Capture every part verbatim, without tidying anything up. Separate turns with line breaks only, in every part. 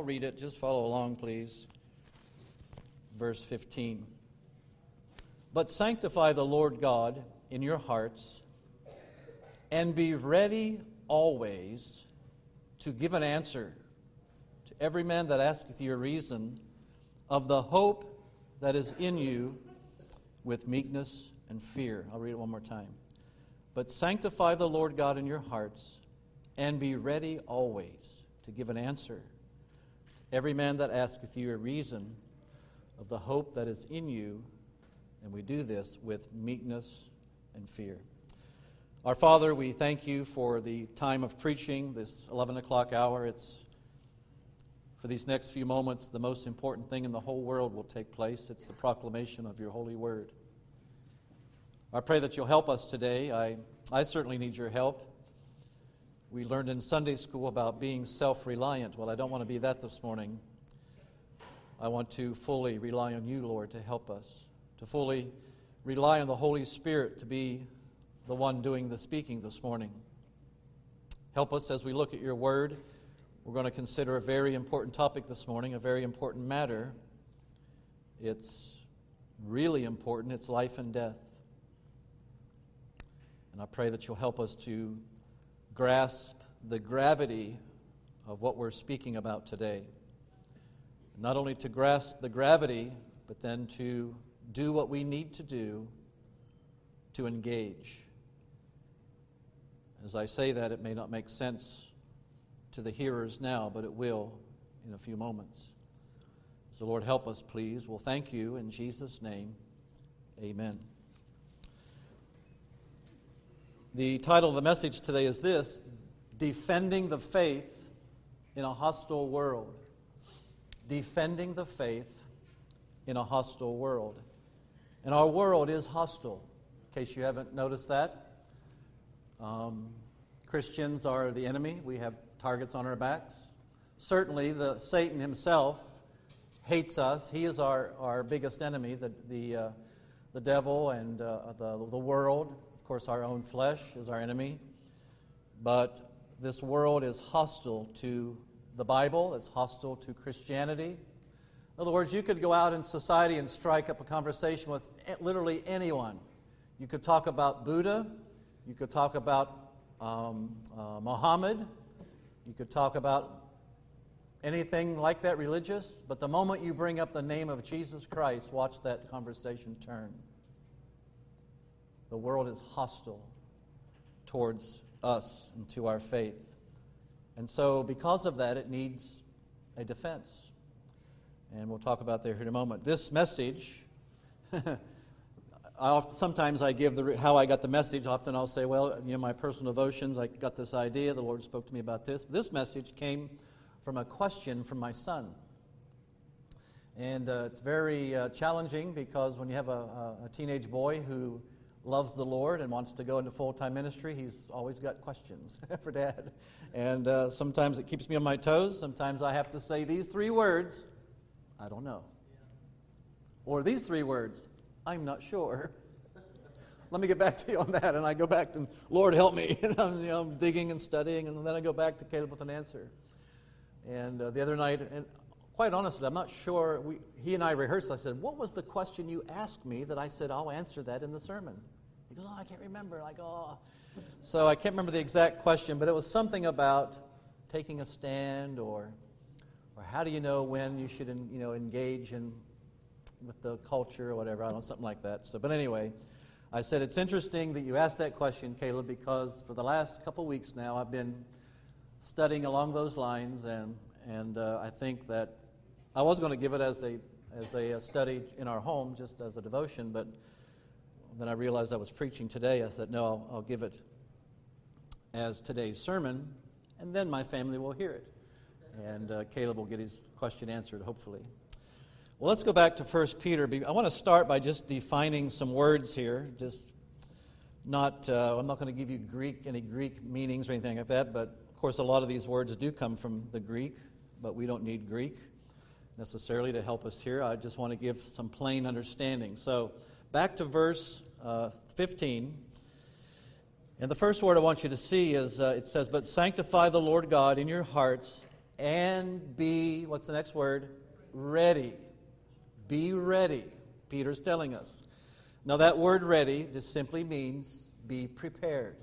I'll read it. Just follow along, please. Verse fifteen. But sanctify the Lord God in your hearts, and be ready always to give an answer to every man that asketh you a reason of the hope that is in you with meekness and fear. I'll read it one more time. But sanctify the Lord God in your hearts, and be ready always to give an answer to every man that asketh you a reason of the hope that is in you, and we do this with meekness and fear. Our Father, we thank you for the time of preaching, this eleven o'clock hour. It's, for these next few moments, the most important thing in the whole world will take place. It's the proclamation of your holy word. I pray that you'll help us today. I, I certainly need your help. We learned in Sunday school about being self-reliant. Well, I don't want to be that this morning. I want to fully rely on you, Lord, to help us, to fully rely on the Holy Spirit to be the one doing the speaking this morning. Help us as we look at your word. We're going to consider a very important topic this morning, a very important matter. It's really important. It's life and death. And I pray that you'll help us to grasp the gravity of what we're speaking about today. Not only to grasp the gravity, but then to do what we need to do to engage. As I say that, it may not make sense to the hearers now, but it will in a few moments. So Lord, help us, please. We'll thank you in Jesus' name. Amen. The title of the message today is this: Defending the Faith in a Hostile World. Defending the faith in a hostile world. And our world is hostile, in case you haven't noticed that. Um, Christians are the enemy. We have targets on our backs. Certainly, the Satan himself hates us. He is our, our biggest enemy, the the, uh, the devil and uh, the, the world. Of course, our own flesh is our enemy. But this world is hostile to the Bible. It's hostile to Christianity. In other words, you could go out in society and strike up a conversation with literally anyone. You could talk about Buddha. You could talk about um, uh, Muhammad. You could talk about anything like that religious. But the moment you bring up the name of Jesus Christ, watch that conversation turn. The world is hostile towards us and to our faith. And so because of that, it needs a defense. And we'll talk about that here in a moment. This message, I often, sometimes I give the how I got the message. Often I'll say, well, you know, my personal devotions, I got this idea. The Lord spoke to me about this. This message came from a question from my son. And uh, it's very uh, challenging because when you have a, a teenage boy who loves the Lord and wants to go into full-time ministry, he's always got questions for Dad. And uh, sometimes it keeps me on my toes. Sometimes I have to say these three words, I don't know. Or these three words, I'm not sure. Let me get back to you on that. And I go back to, Lord, help me. And I'm, you know, I'm digging and studying, and then I go back to Caleb with an answer. And uh, the other night, and quite honestly, I'm not sure, we, he and I rehearsed. I said, what was the question you asked me that I said, I'll answer that in the sermon? He goes, oh, I can't remember. Like, oh. So I can't remember the exact question, but it was something about taking a stand, or or how do you know when you should, you know, engage in with the culture or whatever. I don't know, something like that. So, but anyway, I said, it's interesting that you asked that question, Caleb, because for the last couple weeks now, I've been studying along those lines, and and uh, I think that I was going to give it as a as a, a study in our home, just as a devotion, but then I realized I was preaching today. I said, no, I'll, I'll give it as today's sermon, and then my family will hear it. And uh, Caleb will get his question answered, hopefully. Well, let's go back to First Peter. I want to start by just defining some words here. Just not, uh, I'm not going to give you Greek, any Greek meanings or anything like that, but of course a lot of these words do come from the Greek, but we don't need Greek necessarily to help us here. I just want to give some plain understanding. So, back to verse uh, fifteen. And the first word I want you to see is, uh, it says, but sanctify the Lord God in your hearts, and be, what's the next word? Ready. Be ready, Peter's telling us. Now that word ready just simply means be prepared.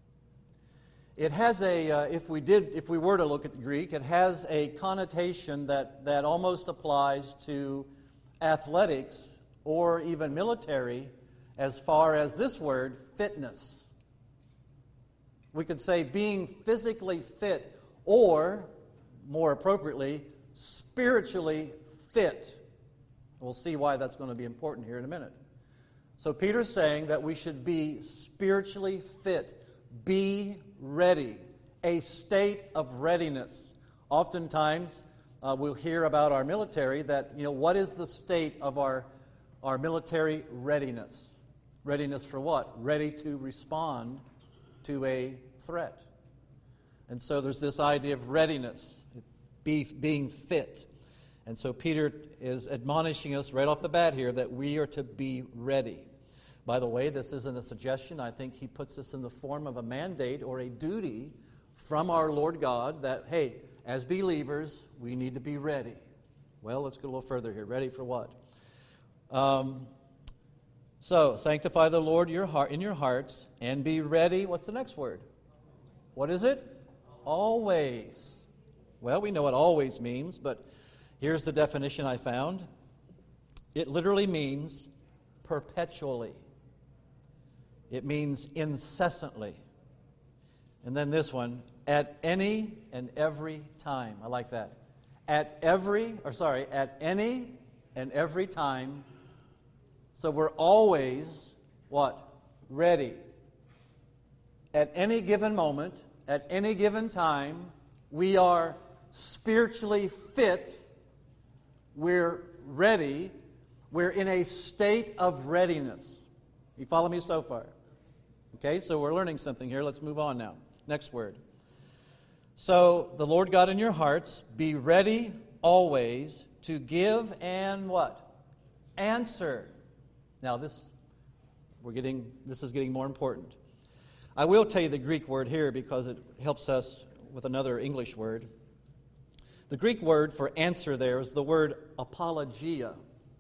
It has a, uh, if we did, if we were to look at the Greek, it has a connotation that, that almost applies to athletics or even military as far as this word, fitness. We could say being physically fit or, more appropriately, spiritually fit. We'll see why that's going to be important here in a minute. So Peter's saying that we should be spiritually fit. Be ready. A state of readiness. Oftentimes, uh, we'll hear about our military that, you know, what is the state of our, our military readiness? Readiness for what? Ready to respond to a threat. And so there's this idea of readiness, be, being fit. And so Peter is admonishing us right off the bat here that we are to be ready. By the way, this isn't a suggestion. I think he puts us in the form of a mandate or a duty from our Lord God that, hey, as believers, we need to be ready. Well, let's go a little further here. Ready for what? Um, so, sanctify the Lord your heart in your hearts and be ready. What's the next word? What is it? Always. Well, we know what always means, but here's the definition I found. It literally means perpetually. It means incessantly. And then this one, at any and every time. I like that. At every, or sorry, at any and every time. So we're always, what? Ready. At any given moment, at any given time, we are spiritually fit. We're ready. We're in a state of readiness. You follow me so far? Okay, so we're learning something here. Let's move on now. Next word. So, the Lord God in your hearts, be ready always to give and what? Answer. Now this, we're getting, this is getting more important. I will tell you the Greek word here because it helps us with another English word. The Greek word for answer there is the word apologia.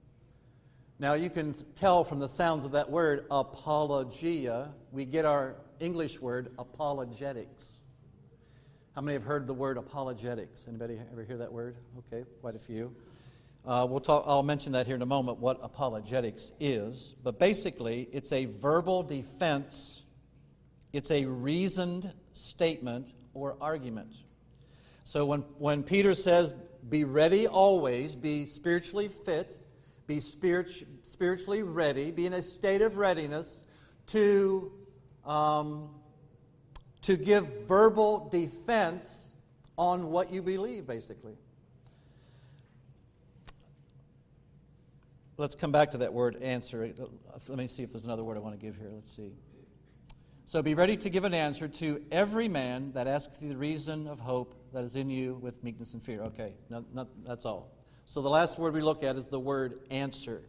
Now you can tell from the sounds of that word, apologia, we get our English word apologetics. How many have heard the word apologetics? Anybody ever hear that word? Okay, quite a few. Uh, we'll talk. I'll mention that here in a moment, what apologetics is. But basically, it's a verbal defense. It's a reasoned statement or argument. So when, when Peter says, be ready always, be spiritually fit, be spirit, spiritually ready, be in a state of readiness to, um, to give verbal defense on what you believe, basically. Let's come back to that word, answer. Let me see if there's another word I want to give here. Let's see. So be ready to give an answer to every man that asks thee the reason of hope that is in you with meekness and fear. Okay, not, not, that's all. So the last word we look at is the word answer.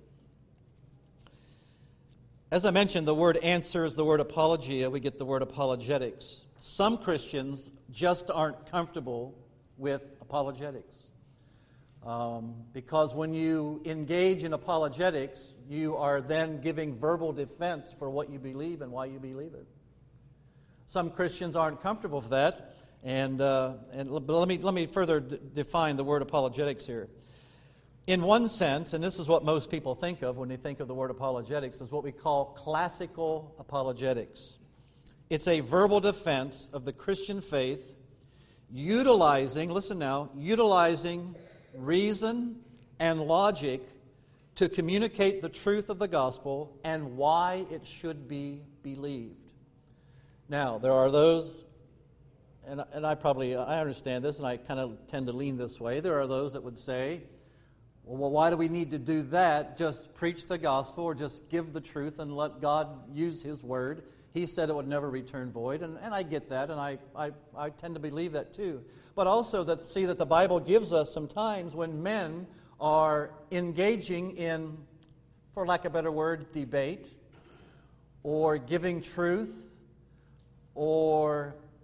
As I mentioned, the word answer is the word apologia. We get the word apologetics. Some Christians just aren't comfortable with apologetics. Um, because when you engage in apologetics, you are then giving verbal defense for what you believe and why you believe it. Some Christians aren't comfortable with that, and uh, and but let me let me further d- define the word apologetics here. In one sense, and this is what most people think of when they think of the word apologetics, is what we call classical apologetics. It's a verbal defense of the Christian faith, utilizing, listen now, utilizing reason and logic to communicate the truth of the gospel and why it should be believed. Now, there are those, and, and I probably, I understand this, and I kind of tend to lean this way. There are those that would say, well, why do we need to do that? Just preach the gospel or just give the truth and let God use His word. He said it would never return void, and, and I get that, and I, I, I tend to believe that too. But also that see that the Bible gives us some times when men are engaging in, for lack of a better word, debate, or giving truth, or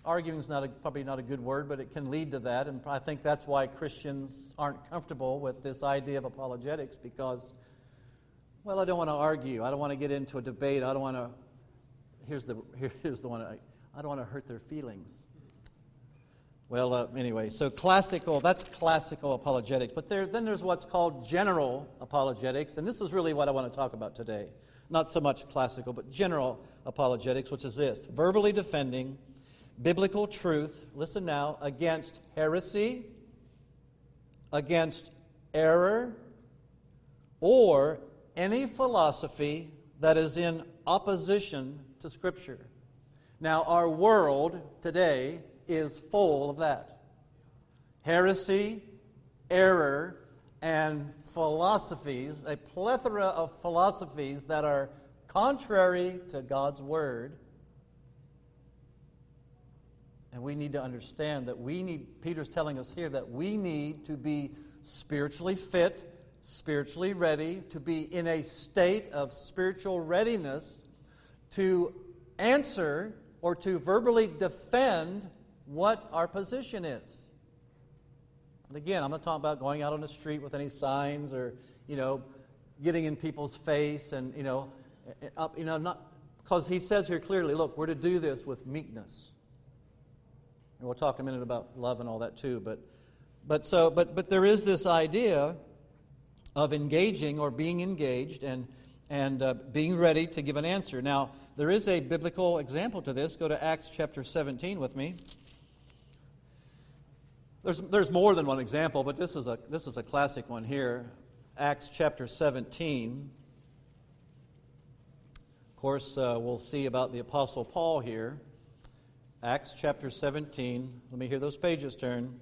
arguing is not a, probably not a good word, but it can lead to that. And I think that's why Christians aren't comfortable with this idea of apologetics because, well, I don't want to argue. I don't want to get into a debate. I don't want to, here's the, here, here's the one, I, I don't want to hurt their feelings. Well, uh, anyway, so classical, that's classical apologetics. But there, then there's what's called general apologetics, and this is really what I want to talk about today. Not so much classical, but general apologetics, which is this: verbally defending biblical truth, listen now, against heresy, against error, or any philosophy that is in opposition to Scripture. Now, our world today is full of that. Heresy, error, and philosophies, a plethora of philosophies that are contrary to God's Word. And we need to understand that we need, Peter's telling us here, that we need to be spiritually fit, spiritually ready, to be in a state of spiritual readiness to answer or to verbally defend what our position is. And again, I'm not talking about going out on the street with any signs or, you know, getting in people's face and, you know, up, you know, not, because he says here clearly, look, we're to do this with meekness. And we'll talk a minute about love and all that too. But, but so, but, but there is this idea of engaging or being engaged and and uh, being ready to give an answer. Now, there is a biblical example to this. Go to Acts chapter seventeen with me. There's there's more than one example, but this is a this is a classic one here. Acts chapter seventeen. Of course, uh, we'll see about the Apostle Paul here. Acts chapter seventeen. Let me hear those pages turn.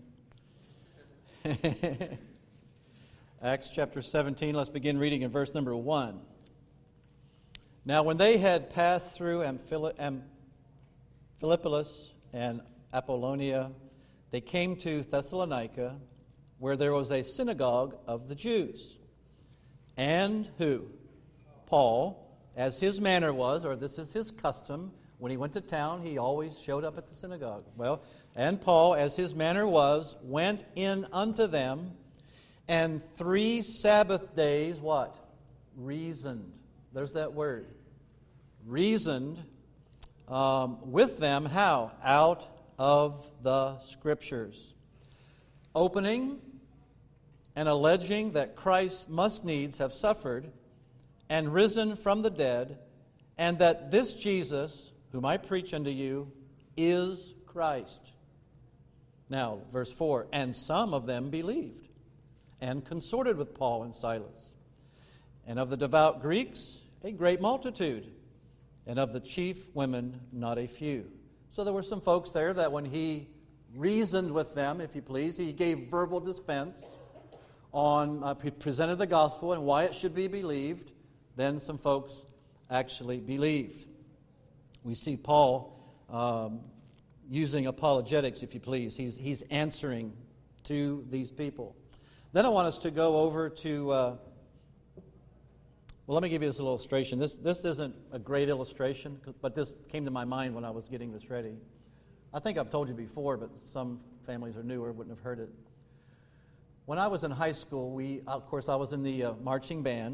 Acts chapter seventeen. Let's begin reading in verse number one. Now, when they had passed through Amphi- Philippolis and Apollonia, they came to Thessalonica, where there was a synagogue of the Jews. And who? Paul, as his manner was, or this is his custom, when he went to town, he always showed up at the synagogue. Well, and Paul, as his manner was, went in unto them, and three Sabbath days, what? Reasoned. There's that word. Reasoned um, with them, how? Out of the Scriptures. Opening and alleging that Christ must needs have suffered and risen from the dead, and that this Jesus, whom I preach unto you, is Christ. Now, verse four, and some of them believed and consorted with Paul and Silas. And of the devout Greeks, a great multitude, and of the chief women, not a few. So there were some folks there that when he reasoned with them, if you please, he gave verbal defense on, uh, presented the gospel and why it should be believed, then some folks actually believed. We see Paul um, using apologetics, if you please. He's, he's answering to these people. Then I want us to go over to... Uh, Well, let me give you this little illustration. This this isn't a great illustration, but this came to my mind when I was getting this ready. I think I've told you before, but some families are newer, wouldn't have heard it. When I was in high school, we, of course, I was in the uh, marching band.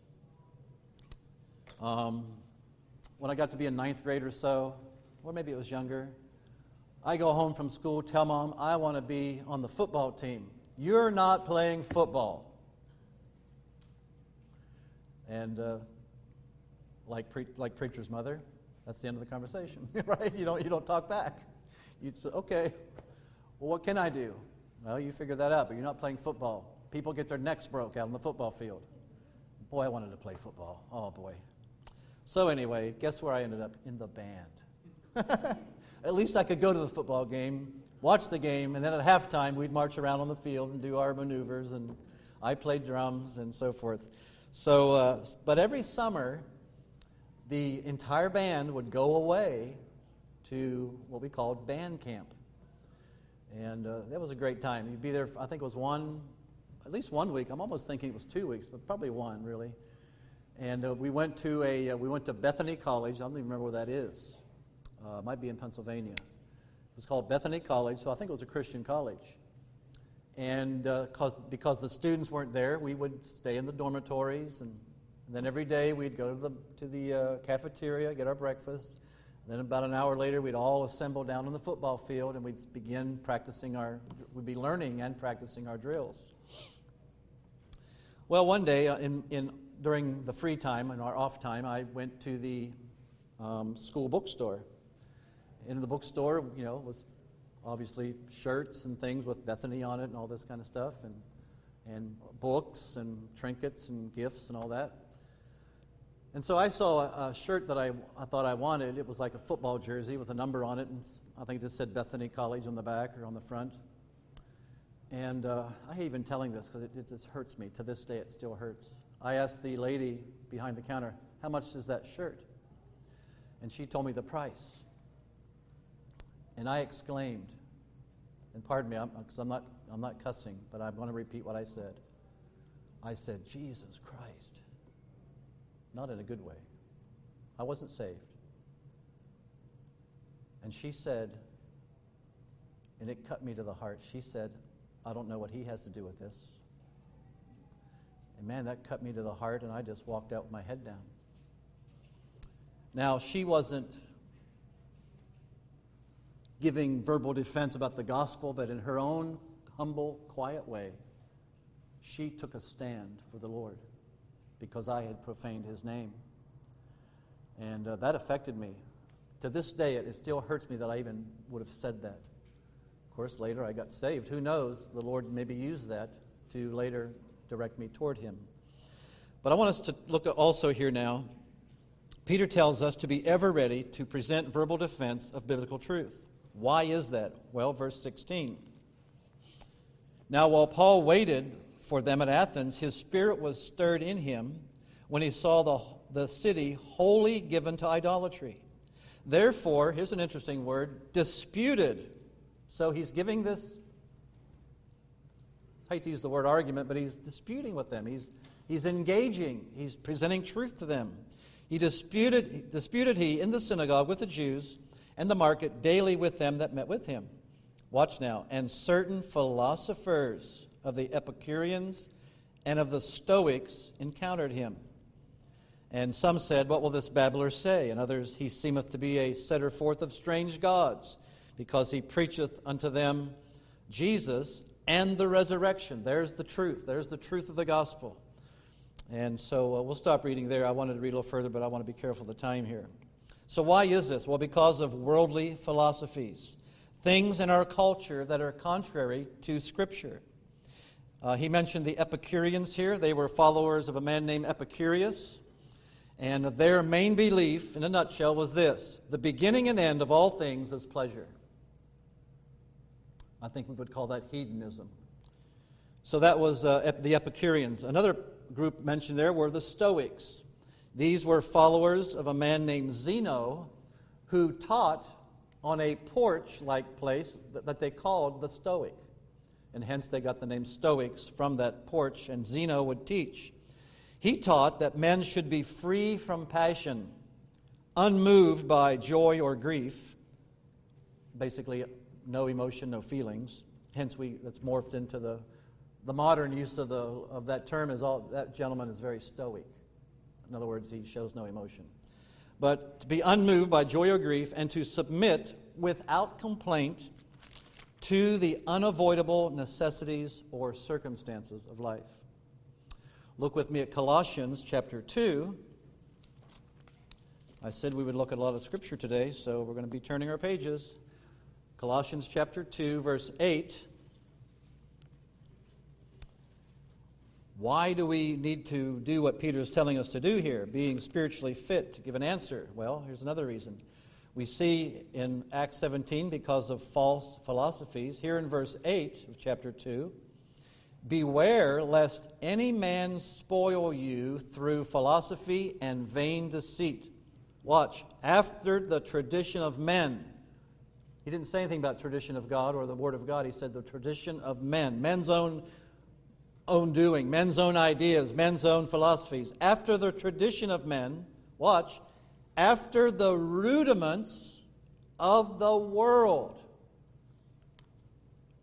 Um, when I got to be a ninth grade or so, or maybe it was younger, I go home from school, tell Mom, I want to be on the football team. You're not playing football. And uh, like pre- like preacher's mother, that's the end of the conversation, right? You don't you don't talk back. You say, okay, well, what can I do? Well, you figure that out, but you're not playing football. People get their necks broke out on the football field. Boy, I wanted to play football. Oh, boy. So anyway, guess where I ended up? In the band. At least I could go to the football game, watch the game, and then at halftime, we'd march around on the field and do our maneuvers, and I played drums and so forth. So, uh, but every summer, the entire band would go away to what we called band camp. And uh, that was a great time. You'd be there, I think it was one, at least one week. I'm almost thinking it was two weeks, but probably one, really. And uh, we went to a, uh, we went to Bethany College. I don't even remember where that is. Uh, it might be in Pennsylvania. was called Bethany College, so I think it was a Christian college. And uh, cause, because the students weren't there, we would stay in the dormitories, and, and then every day we'd go to the to the uh, cafeteria, get our breakfast. Then about an hour later, we'd all assemble down on the football field, and we'd begin practicing our, we'd be learning and practicing our drills. Well, one day, uh, in, in during the free time and our off time, I went to the um, school bookstore. In the bookstore, you know, was obviously shirts and things with Bethany on it and all this kind of stuff, and and books and trinkets and gifts and all that. And so I saw a, a shirt that I, I thought I wanted. It was like a football jersey with a number on it, and I think it just said Bethany College on the back or on the front. And uh, I hate even telling this because it, it just hurts me. To this day, it still hurts. I asked the lady behind the counter, how much is that shirt? And she told me the price. And I exclaimed, and pardon me, because I'm, I'm not I'm not cussing, but I'm going to repeat what I said. I said, Jesus Christ. Not in a good way. I wasn't saved. And she said, and it cut me to the heart, she said, I don't know what he has to do with this. And man, that cut me to the heart, and I just walked out with my head down. Now, she wasn't giving verbal defense about the gospel, but in her own humble, quiet way, she took a stand for the Lord because I had profaned his name. And uh, that affected me. To this day, it, it still hurts me that I even would have said that. Of course, later I got saved. Who knows? The Lord maybe used that to later direct me toward him. But I want us to look at also here now. Peter tells us to be ever ready to present verbal defense of biblical truth. Why is that? Well, verse sixteen. Now, while Paul waited for them at Athens, his spirit was stirred in him when he saw the, the city wholly given to idolatry. Therefore, here's an interesting word, disputed. So he's giving this, I hate to use the word argument, but he's disputing with them. He's, he's engaging. He's presenting truth to them. He disputed, disputed he in the synagogue with the Jews and the market daily with them that met with him. Watch now. And certain philosophers of the Epicureans and of the Stoics encountered him. And some said, what will this babbler say? And others, he seemeth to be a setter forth of strange gods, because he preacheth unto them Jesus and the resurrection. There's the truth. There's the truth of the gospel. And so uh, we'll stop reading there. I wanted to read a little further, but I want to be careful of the time here. So why is this? Well, because of worldly philosophies. Things in our culture that are contrary to Scripture. Uh, he mentioned the Epicureans here. They were followers of a man named Epicurus. And their main belief, in a nutshell, was this: the beginning and end of all things is pleasure. I think we would call that hedonism. So that was uh, the Epicureans. Another group mentioned there were the Stoics. These were followers of a man named Zeno, who taught on a porch-like place that they called the Stoic. And hence they got the name Stoics from that porch, and Zeno would teach. He taught that men should be free from passion, unmoved by joy or grief, basically no emotion, no feelings. Hence we that's morphed into the the modern use of the of that term is all that gentleman is very stoic. In other words, he shows no emotion. But to be unmoved by joy or grief and to submit without complaint to the unavoidable necessities or circumstances of life. Look with me at Colossians chapter two. I said we would look at a lot of Scripture today, so we're going to be turning our pages. Colossians chapter two, verse eight. Why do we need to do what Peter is telling us to do here, being spiritually fit to give an answer? Well, here's another reason. We see in Acts seventeen, because of false philosophies, here in verse eight of chapter two, beware lest any man spoil you through philosophy and vain deceit. Watch, after the tradition of men. He didn't say anything about tradition of God or the Word of God. He said the tradition of men, men's own own doing, men's own ideas, men's own philosophies. After the tradition of men, watch, after the rudiments of the world.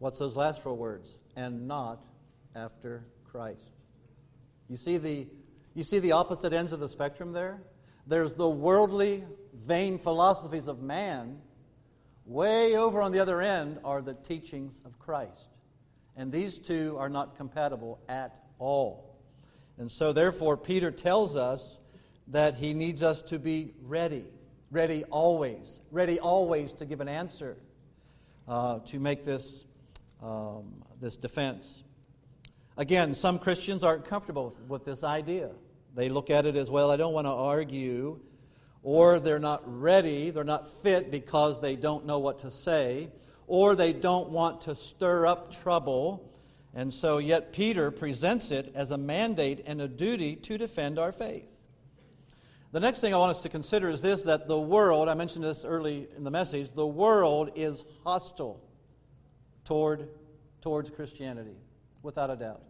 What's those last four words? And not after Christ. You see the you see the opposite ends of the spectrum there? There's the worldly, vain philosophies of man. Way over on the other end are the teachings of Christ. And these two are not compatible at all. And so therefore Peter tells us that he needs us to be ready. Ready always. Ready always to give an answer. Uh, to make this, um, this defense. Again, some Christians aren't comfortable with, with this idea. They look at it as, well, I don't want to argue, or they're not ready, they're not fit because they don't know what to say, or they don't want to stir up trouble. And so yet Peter presents it as a mandate and a duty to defend our faith. The next thing I want us to consider is this, that the world, I mentioned this early in the message, the world is hostile toward, towards Christianity, without a doubt.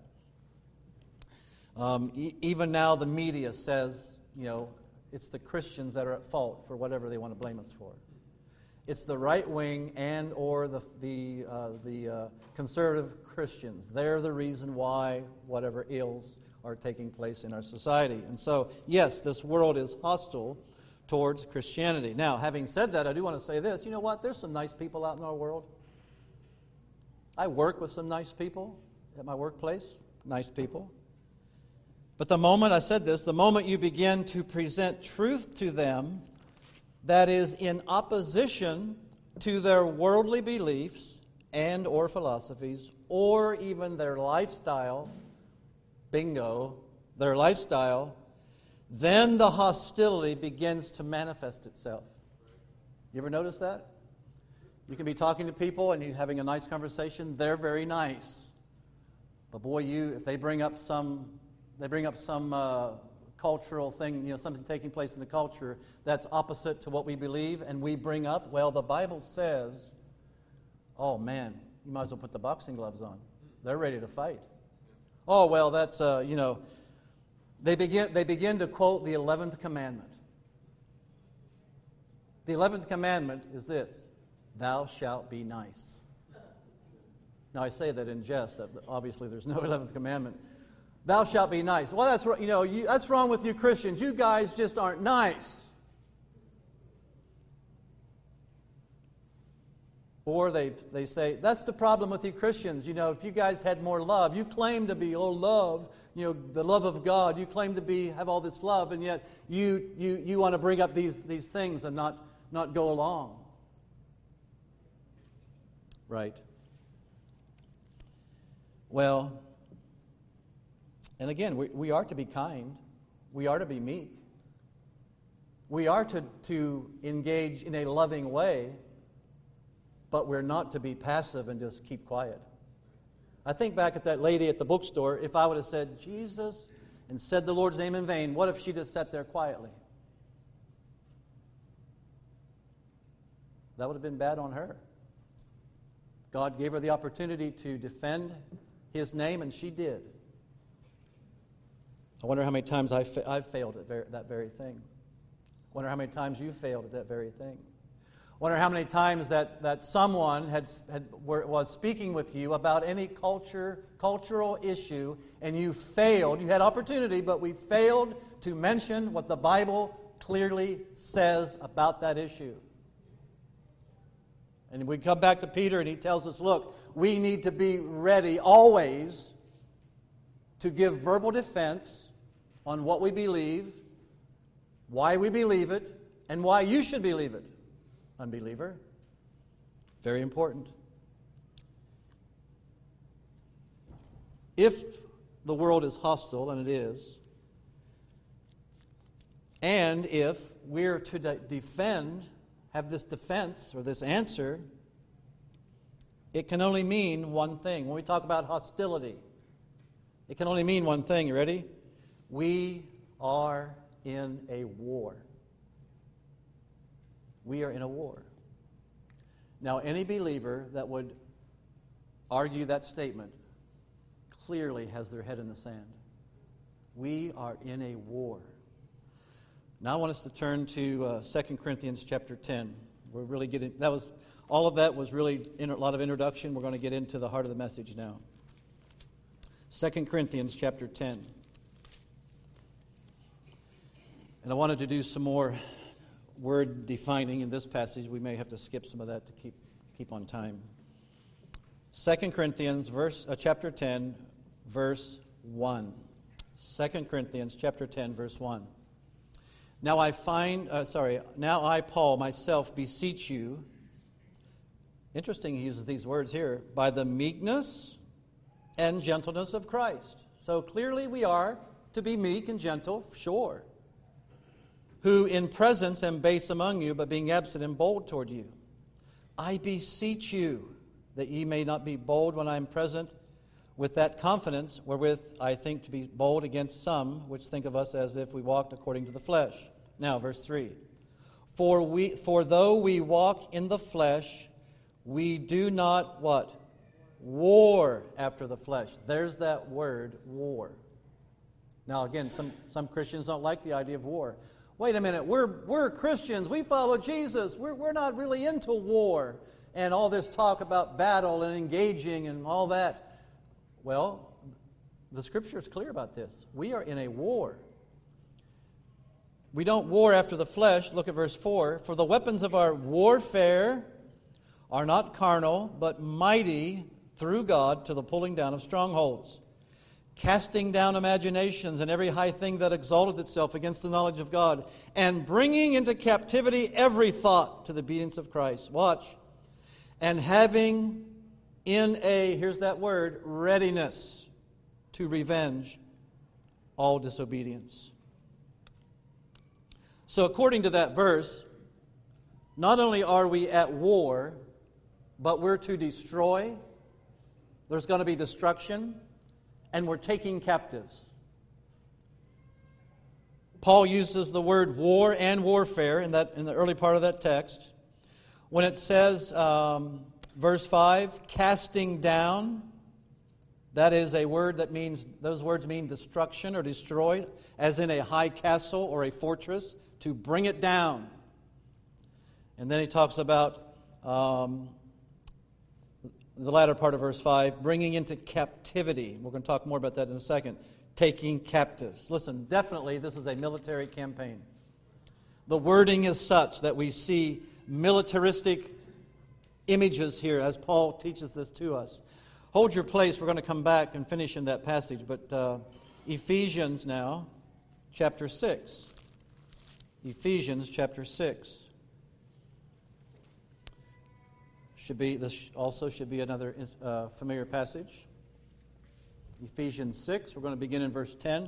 Um, e- even now the media says, you know, it's the Christians that are at fault for whatever they want to blame us for. It's the right wing and or the the uh, the uh, conservative Christians. They're the reason why whatever ills are taking place in our society. And so, yes, this world is hostile towards Christianity. Now, having said that, I do want to say this. You know what? There's some nice people out in our world. I work with some nice people at my workplace. Nice people. But the moment, I said this, the moment you begin to present truth to them that is in opposition to their worldly beliefs and or philosophies, or even their lifestyle, bingo, their lifestyle, then the hostility begins to manifest itself. You ever notice that? You can be talking to people and you're having a nice conversation. They're very nice. But boy, you if they bring up some they bring up some uh, cultural thing, you know, something taking place in the culture that's opposite to what we believe, and we bring up, well, the Bible says, oh man, you might as well put the boxing gloves on. They're ready to fight. Oh, well, that's, uh, you know, they begin, they begin to quote the eleventh commandment. The eleventh commandment is this, thou shalt be nice. Now, I say that in jest. Obviously, there's no eleventh commandment. Thou shalt be nice. Well, that's, you know, you, that's wrong with you Christians. You guys just aren't nice. Or they they say, that's the problem with you Christians. You know, if you guys had more love, you claim to be, oh, love, you know, the love of God. You claim to be, have all this love, and yet you you you want to bring up these these things and not not go along. Right. Well, and again, we, we are to be kind. We are to be meek. We are to, to engage in a loving way, but we're not to be passive and just keep quiet. I think back at that lady at the bookstore. If I would have said, Jesus, and said the Lord's name in vain, what if she just sat there quietly? That would have been bad on her. God gave her the opportunity to defend His name, and she did. I wonder how many times I've, fa- I've failed at ver- that very thing. I wonder how many times you failed at that very thing. I wonder how many times that, that someone had, had were, was speaking with you about any culture, cultural issue, and you failed. You had opportunity, but we failed to mention what the Bible clearly says about that issue. And we come back to Peter, and he tells us, look, we need to be ready always to give verbal defense on what we believe, why we believe it, and why you should believe it, unbeliever. Very important. If the world is hostile, and it is, and if we're to de- defend, have this defense or this answer, it can only mean one thing. When we talk about hostility, it can only mean one thing. You ready? We are in a war. We are in a war. Now, any believer that would argue that statement clearly has their head in the sand. We are in a war. Now I want us to turn to uh, Second Corinthians chapter ten. We're really getting, that was, all of that was really in, a lot of introduction. We're going to get into the heart of the message now. Second Corinthians chapter ten. And I wanted to do some more word defining in this passage. We may have to skip some of that to keep keep on time. Second Corinthians verse uh, chapter ten, verse one. Second Corinthians chapter ten, verse one. Now I find, uh, sorry, now I, Paul, myself beseech you. Interesting, he uses these words here. By the meekness and gentleness of Christ. So clearly we are to be meek and gentle, sure. Who in presence am base among you, but being absent am bold toward you. I beseech you that ye may not be bold when I am present, with that confidence wherewith I think to be bold against some, which think of us as if we walked according to the flesh. Now, verse three. For we, for though we walk in the flesh, we do not, what? War after the flesh. There's that word, war. Now, again, some, some Christians don't like the idea of war. Wait a minute, we're we're Christians, we follow Jesus, we're, we're not really into war and all this talk about battle and engaging and all that. Well, the Scripture is clear about this. We are in a war. We don't war after the flesh. Look at verse four. For the weapons of our warfare are not carnal, but mighty through God to the pulling down of strongholds, casting down imaginations and every high thing that exalteth itself against the knowledge of God, and bringing into captivity every thought to the obedience of Christ. Watch. And having in a, here's that word, readiness to revenge all disobedience. So according to that verse, not only are we at war, but we're to destroy. There's going to be destruction. And we're taking captives. Paul uses the word war and warfare in that in the early part of that text. When it says, um, verse five, casting down, that is a word that means, those words mean destruction or destroy, as in a high castle or a fortress, to bring it down. And then he talks about um, the latter part of verse five, bringing into captivity. We're going to talk more about that in a second. Taking captives. Listen, definitely this is a military campaign. The wording is such that we see militaristic images here as Paul teaches this to us. Hold your place. We're going to come back and finish in that passage. But uh, Ephesians now, chapter six. Ephesians chapter six. Should be, this also should be another uh, familiar passage. Ephesians six, we're going to begin in verse ten.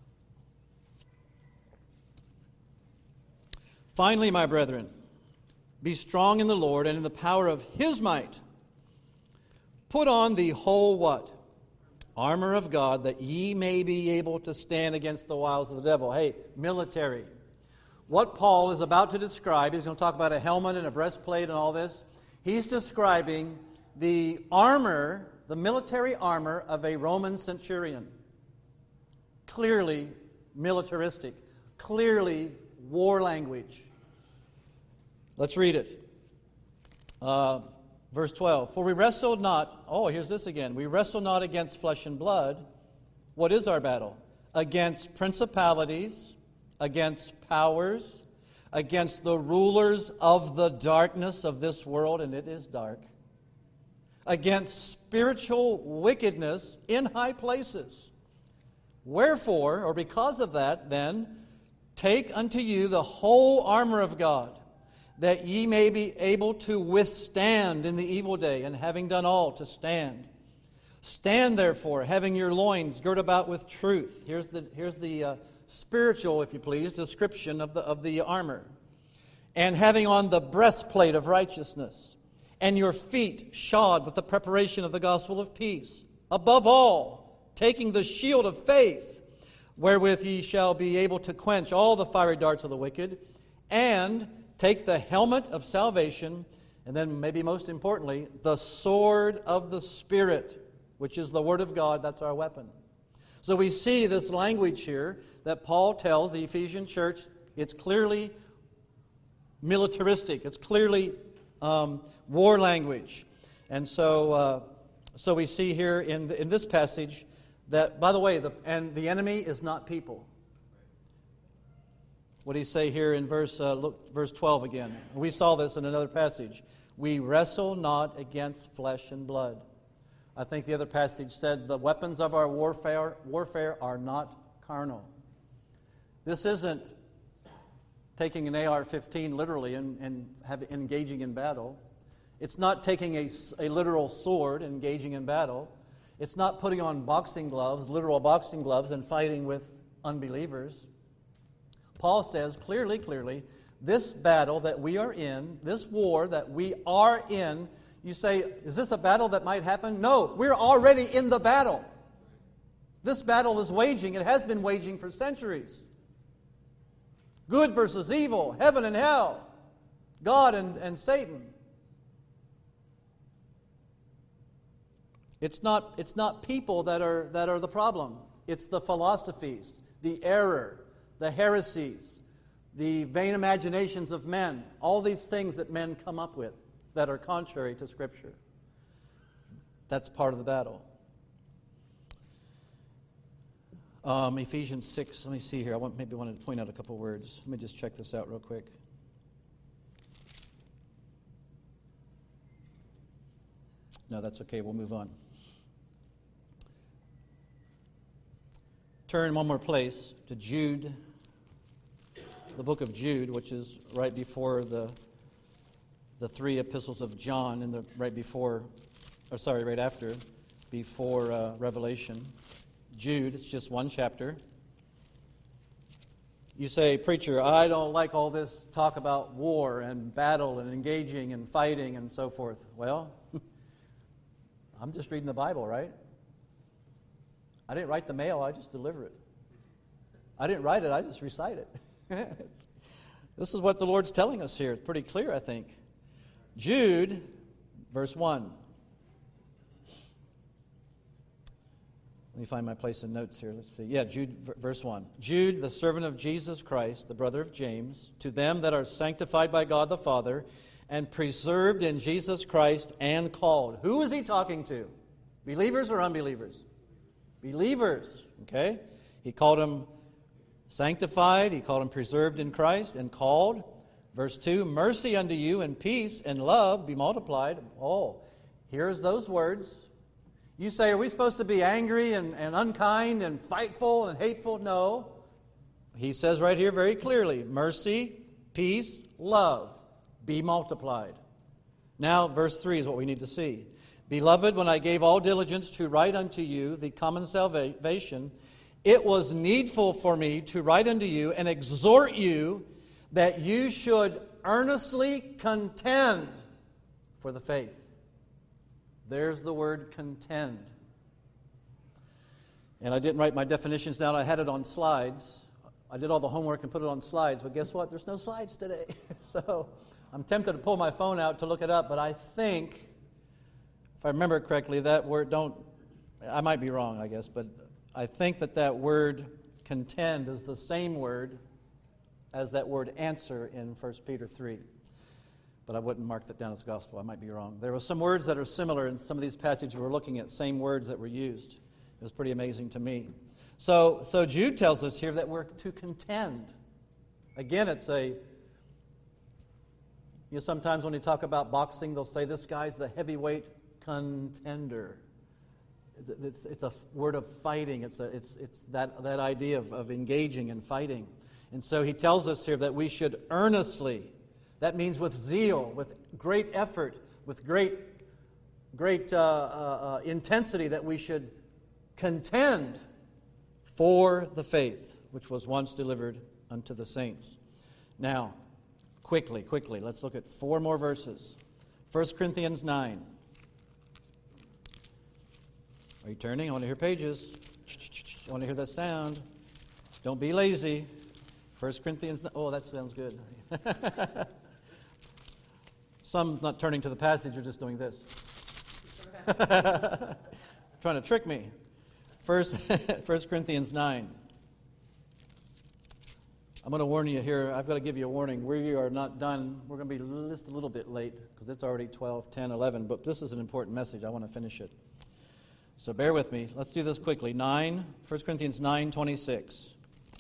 Finally, my brethren, be strong in the Lord and in the power of His might. Put on the whole what? Armor of God, that ye may be able to stand against the wiles of the devil. Hey, military. What Paul is about to describe, he's going to talk about a helmet and a breastplate and all this. He's describing the armor, the military armor of a Roman centurion. Clearly militaristic, clearly war language. Let's read it. Uh, verse twelve. For we wrestle not, oh, here's this again. We wrestle not against flesh and blood. What is our battle? Against principalities, against powers, against the rulers of the darkness of this world, and it is dark, against spiritual wickedness in high places. Wherefore, or because of that, then, take unto you the whole armor of God, that ye may be able to withstand in the evil day, and having done all, to stand. Stand therefore, having your loins girt about with truth. Here's the here's the uh, spiritual, if you please, description of the of the armor. And having on the breastplate of righteousness, and your feet shod with the preparation of the gospel of peace. Above all, taking the shield of faith, wherewith ye shall be able to quench all the fiery darts of the wicked, and take the helmet of salvation, and then maybe most importantly, the sword of the Spirit, which is the Word of God. That's our weapon. So we see this language here that Paul tells the Ephesian church. It's clearly militaristic. It's clearly um, war language. And so uh, so we see here in the, in this passage that, by the way, the, and the enemy is not people. What do you say here in verse uh, look, verse twelve again? We saw this in another passage. We wrestle not against flesh and blood. I think the other passage said the weapons of our warfare warfare are not carnal. This isn't taking an A R fifteen literally and, and have, engaging in battle. It's not taking a, a literal sword and engaging in battle. It's not putting on boxing gloves, literal boxing gloves, and fighting with unbelievers. Paul says clearly, clearly, this battle that we are in, this war that we are in, you say, is this a battle that might happen? No, we're already in the battle. This battle is waging. It has been waging for centuries. Good versus evil, heaven and hell, God and, and Satan. It's not, it's not people that are, that are the problem. It's the philosophies, the error, the heresies, the vain imaginations of men, all these things that men come up with that are contrary to Scripture. That's part of the battle. Um, Ephesians six, let me see here. I want, maybe wanted to point out a couple words. Let me just check this out real quick. No, that's okay. We'll move on. Turn one more place to Jude, the book of Jude, which is right before the the three epistles of John, and the right before, or sorry, right after, before uh, Revelation. Jude, it's just one chapter. You say, preacher, I don't like all this talk about war and battle and engaging and fighting and so forth. Well, I'm just reading the Bible, right? I didn't write the mail, I just deliver it. I didn't write it, I just recite it. This is what the Lord's telling us here. It's pretty clear, I think. Jude, verse one. Let me find my place in notes here. Let's see. Yeah, Jude, verse one. Jude, the servant of Jesus Christ, the brother of James, to them that are sanctified by God the Father and preserved in Jesus Christ and called. Who is he talking to? Believers or unbelievers? Believers, okay? He called them sanctified, he called them preserved in Christ and called. Verse two, mercy unto you and peace and love be multiplied. Oh, here's those words. You say, are we supposed to be angry and, and unkind and fightful and hateful? No. He says right here very clearly, mercy, peace, love be multiplied. Now, verse three is what we need to see. Beloved, when I gave all diligence to write unto you the common salvation, it was needful for me to write unto you and exhort you that you should earnestly contend for the faith. There's the word contend. And I didn't write my definitions down. I had it on slides. I did all the homework and put it on slides. But guess what? There's no slides today. So I'm tempted to pull my phone out to look it up. But I think, if I remember correctly, that word don't... I might be wrong, I guess. But I think that that word contend is the same word as that word answer in First Peter three. But I wouldn't mark that down as gospel. I might be wrong. There were some words that are similar in some of these passages we're looking at, same words that were used. It was pretty amazing to me. So, so Jude tells us here that we're to contend. Again, it's a, you know, sometimes when you talk about boxing, they'll say this guy's the heavyweight contender. It's, it's a word of fighting. It's, a, it's, it's that, that idea of, of engaging and fighting. And so he tells us here that we should earnestly, that means with zeal, with great effort, with great, great uh, uh, uh, intensity, that we should contend for the faith which was once delivered unto the saints. Now, quickly, quickly, let's look at four more verses. First Corinthians nine. Are you turning? I want to hear pages. I want to hear that sound. Don't be lazy. First Corinthians nine. Oh, that sounds good. Some not turning to the passage are just doing this. Trying to trick me. First, First Corinthians nine. I'm going to warn you here. I've got to give you a warning. We are not done. We're going to be just a little bit late because it's already twelve, ten, eleven. But this is an important message. I want to finish it. So bear with me. Let's do this quickly. nine, First Corinthians nine twenty-six.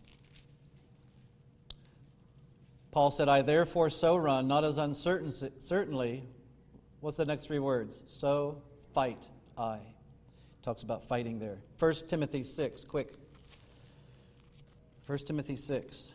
Paul said, I therefore so run, not as uncertain, certainly. What's the next three words? So fight I. Talks about fighting there. First Timothy six, quick. First Timothy six.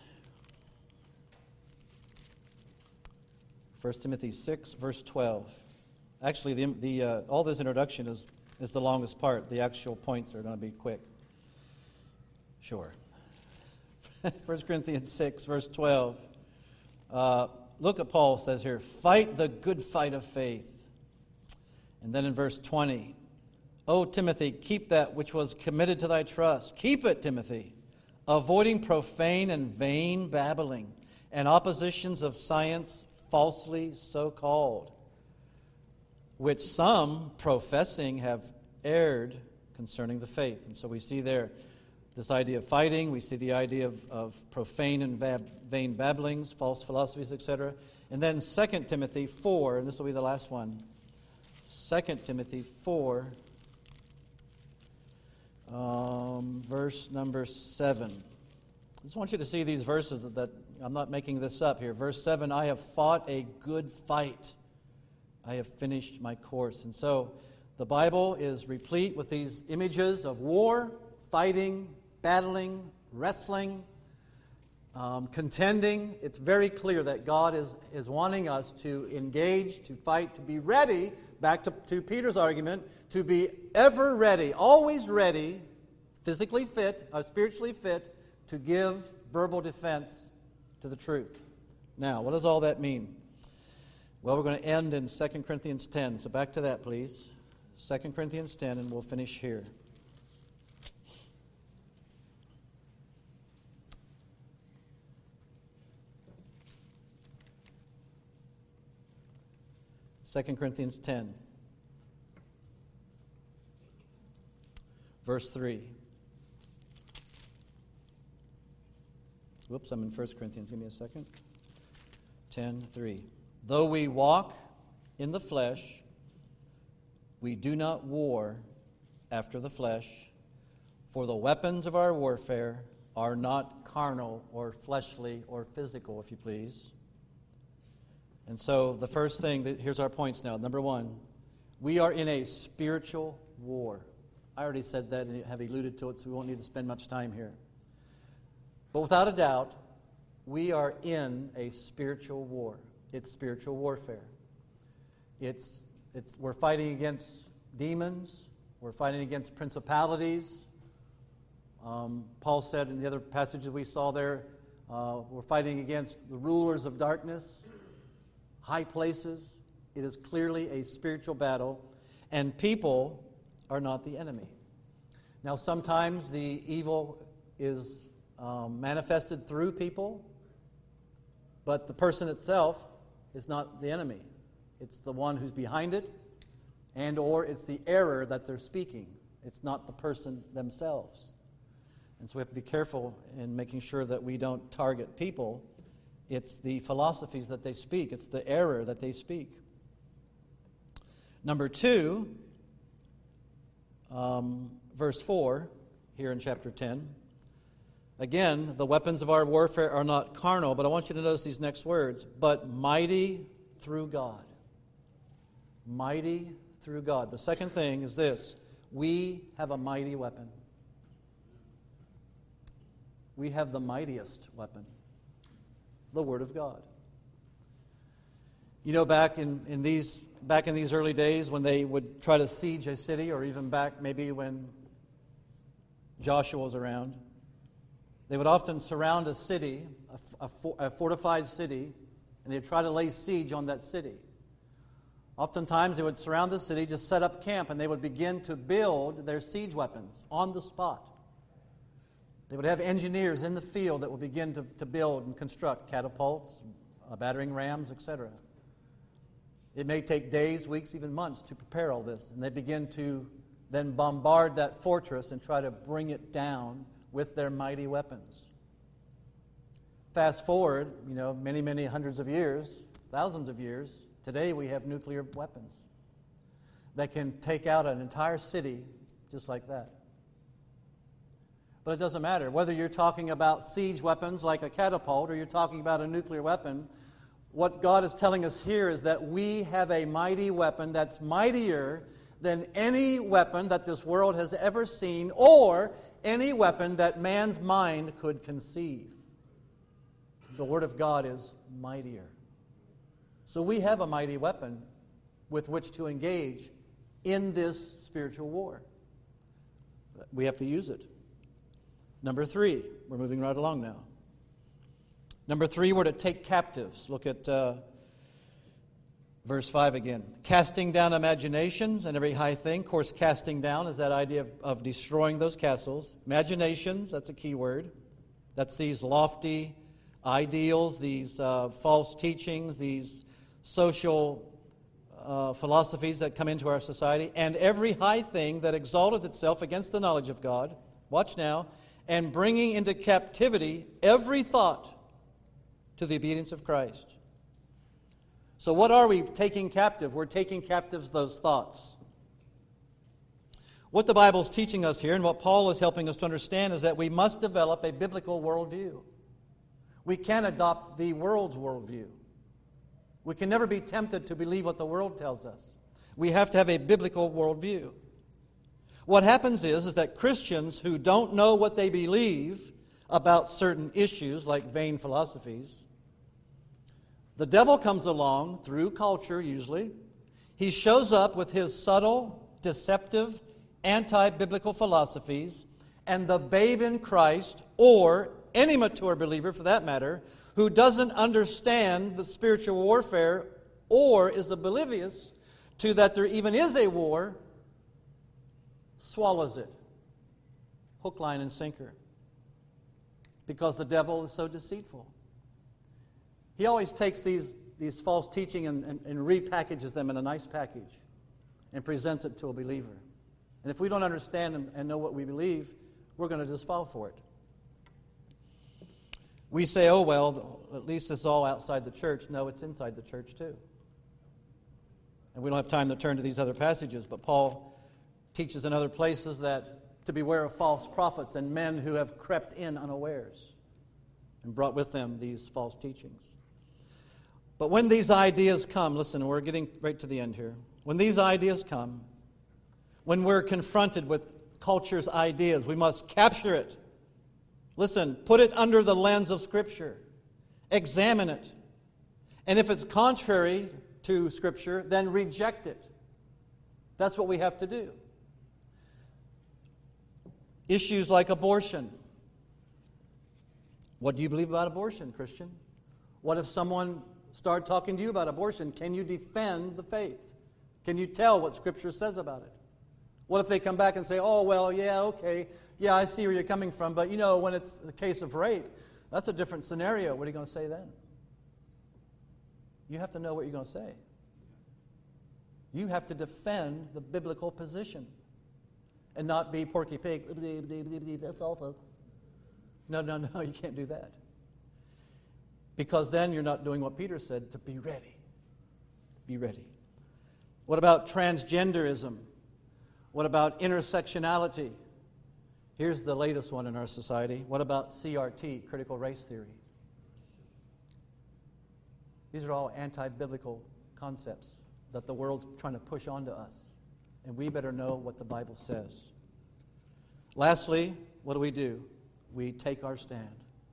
First Timothy six, verse twelve. Actually, the, the uh, all this introduction is, is the longest part. The actual points are going to be quick. Sure. First Corinthians six, verse twelve. Uh, look at Paul says here, fight the good fight of faith. And then in verse twenty, O Timothy, keep that which was committed to thy trust. Keep it, Timothy, avoiding profane and vain babbling and oppositions of science falsely so called, which some professing have erred concerning the faith. And so we see there this idea of fighting. We see the idea of, of profane and vab- vain babblings, false philosophies, et cetera. And then Second Timothy four, and this will be the last one. Second Timothy four, um, verse number seven. I just want you to see these verses that I'm not making this up here. Verse seven, I have fought a good fight. I have finished my course. And so the Bible is replete with these images of war, fighting, battling, wrestling, um, contending. It's very clear that God is, is wanting us to engage, to fight, to be ready, back to, to Peter's argument, to be ever ready, always ready, physically fit, or spiritually fit, to give verbal defense to the truth. Now, what does all that mean? Well, we're going to end in Second Corinthians ten. So back to that, please. Second Corinthians ten, and we'll finish here. Second Corinthians ten, verse three. Whoops, I'm in First Corinthians. Give me a second. ten three. Though we walk in the flesh, we do not war after the flesh, for the weapons of our warfare are not carnal or fleshly or physical, if you please. And so the first thing, that, here's our points now. Number one, we are in a spiritual war. I already said that and have alluded to it, so we won't need to spend much time here. But without a doubt, we are in a spiritual war. It's spiritual warfare. It's, it's, we're fighting against demons. We're fighting against principalities. Um, Paul said in the other passages we saw there, uh, we're fighting against the rulers of darkness, high places. It is clearly a spiritual battle, and people are not the enemy. Now, sometimes the evil is um, manifested through people, but the person itself is not the enemy. It's the one who's behind it, and or it's the error that they're speaking. It's not the person themselves. And so we have to be careful in making sure that we don't target people. It's the philosophies that they speak. It's the error that they speak. Number two, um, verse four, here in chapter ten. Again, the weapons of our warfare are not carnal, but I want you to notice these next words. But mighty through God. Mighty through God. The second thing is this. We have a mighty weapon. We have the mightiest weapon. The Word of God. You know, back in, in these back in these early days when they would try to siege a city, or even back maybe when Joshua was around, they would often surround a city, a, a, a fortified city, and they'd try to lay siege on that city. Oftentimes they would surround the city, just set up camp, and they would begin to build their siege weapons on the spot. They would have engineers in the field that would begin to, to build and construct catapults, uh, battering rams, et cetera. It may take days, weeks, even months to prepare all this. And they begin to then bombard that fortress and try to bring it down with their mighty weapons. fast forward, you know, many, many hundreds of years, thousands of years, today we have nuclear weapons that can take out an entire city just like that. But it doesn't matter. Whether you're talking about siege weapons like a catapult or you're talking about a nuclear weapon, what God is telling us here is that we have a mighty weapon that's mightier than any weapon that this world has ever seen or any weapon that man's mind could conceive. The Word of God is mightier. So we have a mighty weapon with which to engage in this spiritual war. We have to use it. Number three, we're moving right along now. Number three, we're to take captives. Look at uh, verse five again. Casting down imaginations and every high thing. Of course, casting down is that idea of, of destroying those castles. Imaginations, that's a key word. That's these lofty ideals, these uh, false teachings, these social uh, philosophies that come into our society. And every high thing that exalteth itself against the knowledge of God. Watch now. And bringing into captivity every thought to the obedience of Christ. So what are we taking captive? We're taking captive those thoughts. What the Bible is teaching us here and what Paul is helping us to understand is that we must develop a biblical worldview. We can't adopt the world's worldview. We can never be tempted to believe what the world tells us. We have to have a biblical worldview. What happens is, is that Christians who don't know what they believe about certain issues, like vain philosophies, the devil comes along through culture usually. He shows up with his subtle, deceptive, anti-biblical philosophies, and the babe in Christ, or any mature believer for that matter, who doesn't understand the spiritual warfare or is oblivious to that there even is a war, swallows it. Hook, line, and sinker. Because the devil is so deceitful. He always takes these, these false teaching and, and, and repackages them in a nice package and presents it to a believer. And if we don't understand and, and know what we believe, we're going to just fall for it. We say, oh, well, at least it's all outside the church. No, it's inside the church too. And we don't have time to turn to these other passages, but Paul teaches in other places that to beware of false prophets and men who have crept in unawares and brought with them these false teachings. But when these ideas come, listen, we're getting right to the end here. When these ideas come, when we're confronted with culture's ideas, we must capture it. Listen, put it under the lens of Scripture. Examine it. And if it's contrary to Scripture, then reject it. That's what we have to do. Issues like abortion. What do you believe about abortion, Christian? What if someone started talking to you about abortion? Can you defend the faith? Can you tell what Scripture says about it? What if they come back and say, oh, well, yeah, okay, yeah, I see where you're coming from, but you know, when it's a case of rape, that's a different scenario. What are you going to say then? You have to know what you're going to say. You have to defend the biblical position. And not be Porky Pig. That's all, folks. No, no, no, you can't do that. Because then you're not doing what Peter said, to be ready. Be ready. What about transgenderism? What about intersectionality? Here's the latest one in our society. What about C R T, critical race theory? These are all anti-biblical concepts that the world's trying to push onto us. And we better know what the Bible says. Lastly, what do we do? We take our stand.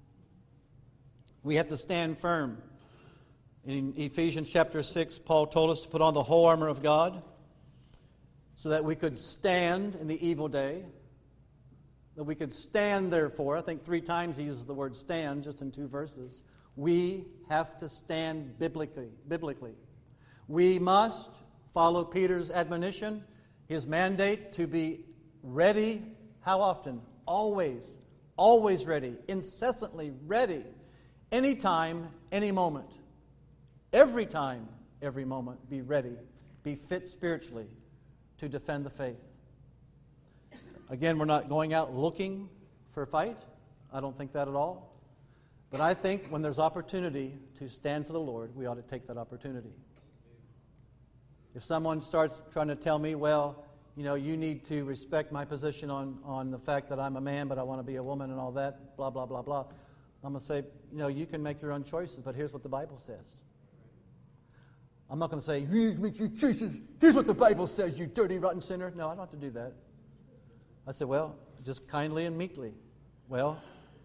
We have to stand firm. In Ephesians chapter six, Paul told us to put on the whole armor of God so that we could stand in the evil day. That we could stand, therefore. I think three times he uses the word stand just in two verses. We have to stand biblically. biblically. We must follow Peter's admonition, his mandate to be ready. How often? Always. Always ready. Incessantly ready. Anytime, any moment. Every time, every moment. Be ready. Be fit spiritually to defend the faith. Again, we're not going out looking for a fight. I don't think that at all. But I think when there's opportunity to stand for the Lord, we ought to take that opportunity. If someone starts trying to tell me, well, you know, you need to respect my position on, on the fact that I'm a man, but I want to be a woman and all that, blah, blah, blah, blah, I'm going to say, you know, you can make your own choices, but here's what the Bible says. I'm not going to say, you make your choices, here's what the Bible says, you dirty, rotten sinner. No, I don't have to do that. I said, well, just kindly and meekly. Well,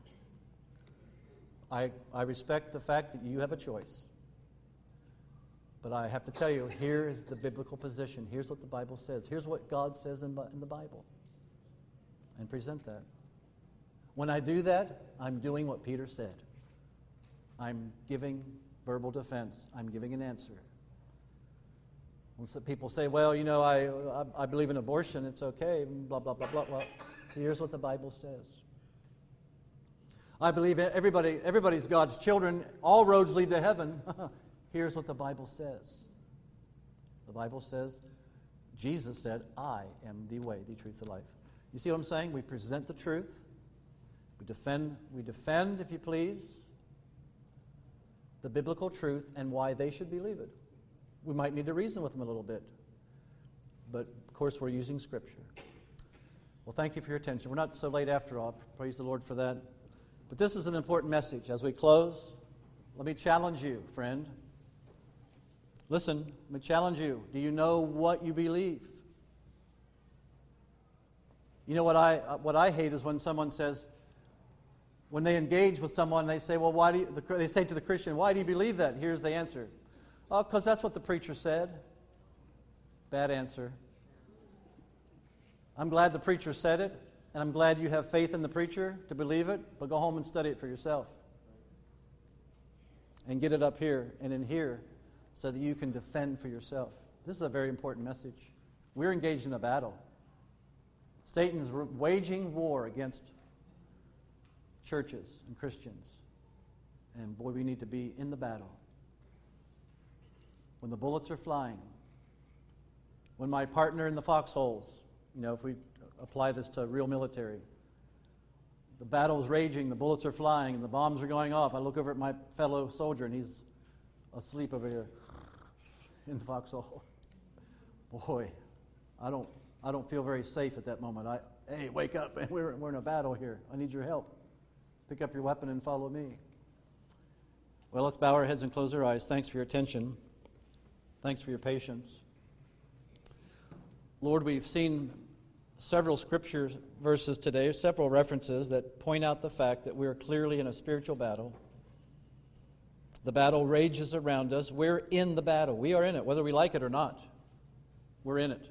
I, I respect the fact that you have a choice. But I have to tell you, here is the biblical position. Here's what the Bible says. Here's what God says in, in the Bible. And present that. When I do that, I'm doing what Peter said. I'm giving verbal defense. I'm giving an answer. When some people say, well, you know, I, I, I believe in abortion, it's okay, blah, blah, blah, blah. Well, here's what the Bible says. I believe everybody, everybody's God's children. All roads lead to heaven. Here's what the Bible says. The Bible says, Jesus said, I am the way, the truth, the life. You see what I'm saying? We present the truth. We defend, we defend, if you please, the biblical truth and why they should believe it. We might need to reason with them a little bit. But, of course, we're using Scripture. Well, thank you for your attention. We're not so late after all. Praise the Lord for that. But this is an important message. As we close, let me challenge you, friend. Listen, let me challenge you. Do you know what you believe? You know what I what I hate is when someone says, when they engage with someone, they say, well, why do you, they say to the Christian, why do you believe that? Here's the answer. Oh, because that's what the preacher said. Bad answer. I'm glad the preacher said it, and I'm glad you have faith in the preacher to believe it, but go home and study it for yourself. And get it up here and in here so that you can defend for yourself. This is a very important message. We're engaged in a battle. Satan's waging war against churches and Christians. And boy, we need to be in the battle. When the bullets are flying, when my partner in the foxholes, you know, if we apply this to real military, the battle is raging, the bullets are flying, and the bombs are going off. I look over at my fellow soldier, and he's asleep over here in the foxhole. Boy, I don't, I don't feel very safe at that moment. I, hey, wake up, man! We're we're in a battle here. I need your help. Pick up your weapon and follow me. Well, let's bow our heads and close our eyes. Thanks for your attention. Thanks for your patience. Lord, we've seen several scripture verses today, several references that point out the fact that we are clearly in a spiritual battle. The battle rages around us. We're in the battle. We are in it, whether we like it or not. We're in it.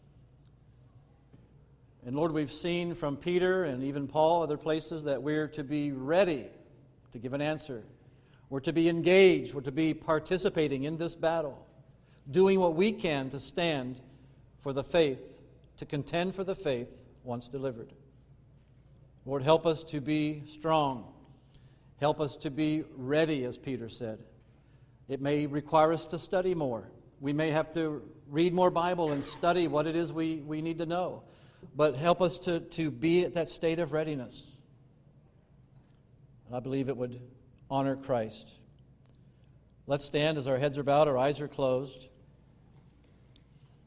And Lord, we've seen from Peter and even Paul, other places, that we're to be ready to give an answer. We're to be engaged. We're to be participating in this battle, doing what we can to stand for the faith, to contend for the faith once delivered. Lord, help us to be strong. Help us to be ready, as Peter said. It may require us to study more. We may have to read more Bible and study what it is we, we need to know. But help us to, to be at that state of readiness. And I believe it would honor Christ. Let's stand as our heads are bowed, our eyes are closed.